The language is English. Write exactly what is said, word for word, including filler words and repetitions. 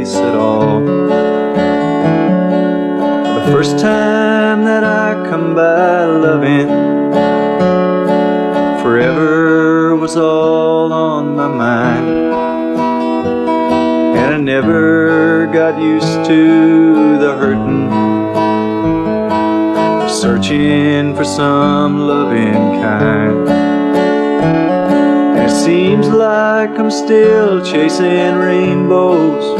place at all. The first time that I come by loving, forever was all on my mind, and I never got used to the hurting, searching for some loving kind. And it seems like I'm still chasing rainbows